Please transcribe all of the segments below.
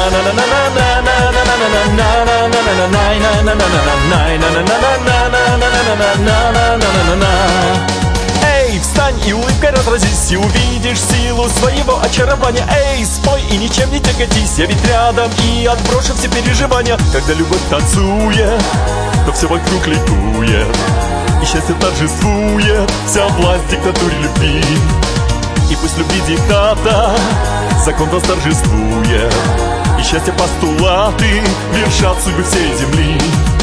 Эй, встань и улыбкой разразись, и увидишь силу своего очарования. Эй, спой и ничем не тяготись, я ведь рядом и отброшу все переживания. Когда любовь танцует, то все вокруг ликует, и счастье торжествует, вся власть диктатуре любви. И пусть любви диктата закон восторжествует, и счастье постулаты вершат судьбы всей земли.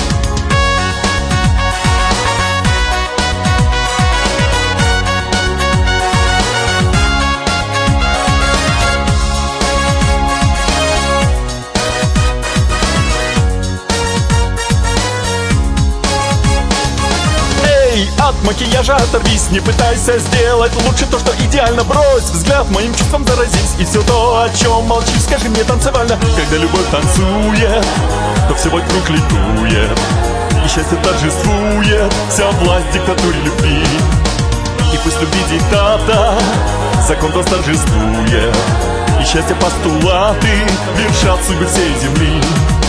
От макияжа оторвись, не пытайся сделать лучше то, что идеально. Брось взгляд, моим чувством заразись, и все то, о чем молчишь, скажи мне танцевально. Когда любовь танцует, то все вокруг ликует, и счастье торжествует, вся власть диктатуре любви. И пусть любви диктата закон восторжествует, и счастье постулаты вершат судьбы всей земли.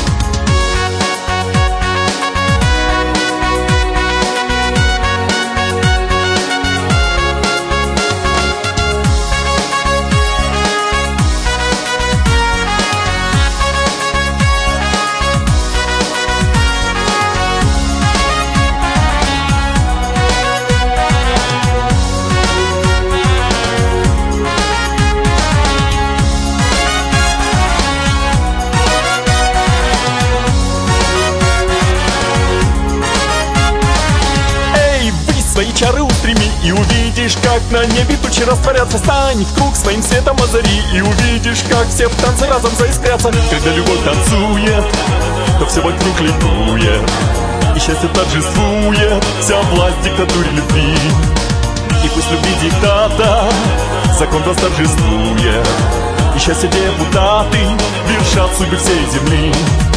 Свои чары устреми, и увидишь, как на небе тучи растворятся. Стань в круг своим светом озари, и увидишь, как все в танце разом заискрятся. Когда любовь танцует, то все вокруг ликует, и счастье торжествует, вся власть диктатуре любви. И пусть любви диктата закон восторжествует, и счастье депутаты вершат судьбы всей земли.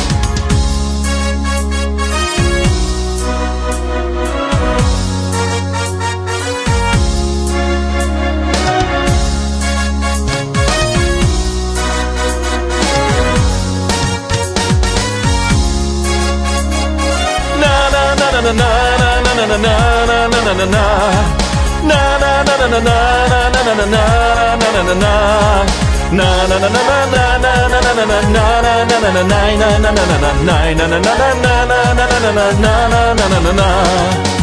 Na na na na na na na na na na na na na na